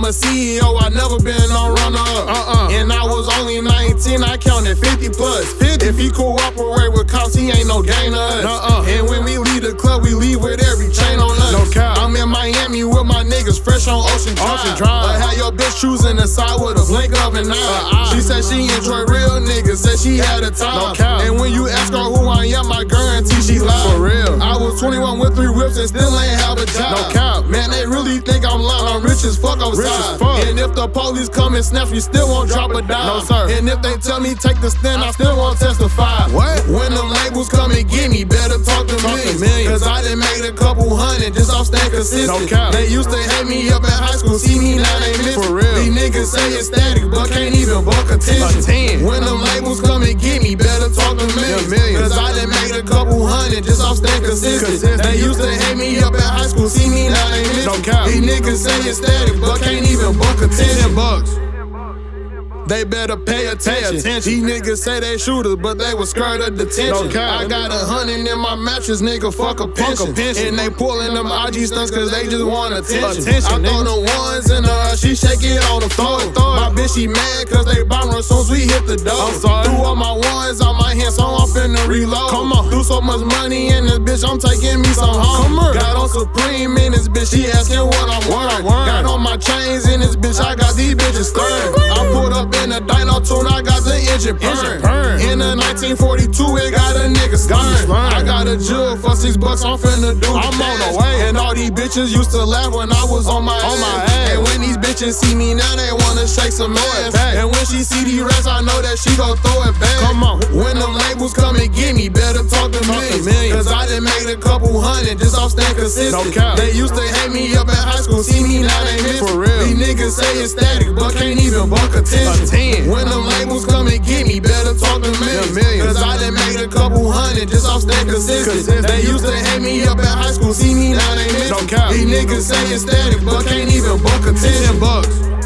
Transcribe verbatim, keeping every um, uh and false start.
a C E O, I never been on runner-up. Uh-uh. And I was only nineteen, I counted fifty plus. fifty. If he cooperate with cops, he ain't no gainer. Uh-uh. And when we leave the club, we leave with every chain on us. No cap. I'm in Miami with my niggas, fresh on Ocean Drive. Ocean Drive. I had your bitch choosing the side with a blink of an eye. Uh-uh. She said she enjoy real niggas, said she had a time. No cap. And when you ask her who I am, I guarantee she lied. For real. I was twenty-one with three whips and still ain't have a job. No cap. Man, they really think I'm lying. I'm rich as fuck outside. Rich as fuck. And if the police come and snatch me, still won't drop a dime. No, sir. And if they tell me take the stand, I still won't testify. What? When them labels come and get me, better talk to Talk me. to millions. Cause I done made a couple hundred just off staying consistent. No cap. They used to hate me up in high school, see me now they miss For me. real. These niggas say it's static, but can't even buck attention. A ten. When them labels come and get me, better talk to me. Yeah, millions. Cause I done made a couple hundred just off staying consistent. Consistent. They used to hate me up in high school, see me now they miss No me. cap. These niggas say it's static, but can't even buck attention. Ten bucks. They better pay attention. attention. These niggas say they shooters, but they was scared of detention. No cap. I got a hundred in my mattress, nigga, fuck a pension. pension. And they pulling them I G stunts cause they just want attention. Attention, I throw nigga. the ones in her, she shake it on the floor. My bitch, she mad cause they bomb her soon as we hit the door. I'm sorry. Threw all my ones on my hands, so I'm finna reload. Come on. Threw so much money in this bitch, I'm taking me some home. Come on. Got on Supreme in this bitch, she asking what I'm wearing. wearing. Got on my chains in this bitch, I got these bitches stirring. I pulled up in a dino tune, I got the engine Engine purring. purring. In a nineteen forty-two, it got a nigga Got me stirring. slurring. I got a jug for six bucks, I'm finna do I'm the on the dash. way. And all these bitches used to laugh when I was on my On ass. my ass. And when these bitches see me now, they wanna shake some ass. back. And when she see these rats, I know that she gon' throw it back. Come on. When them labels come and get me, better talk to Talk me. to millions. Cause I done made a couple hundred just off staying consistent. No cap. They used to hate me up in high school, see me now they miss For me. real. These niggas say it's static, but can't even buck attention. A ten. When them labels come and get me, better talk to me. Yeah, millions. Cause I done made a couple hundred just off staying consistent. Consistent. They used to hate me up in high school, see me now they miss No me. cap. These niggas say it's static, but can't even buck attention. Ten bucks.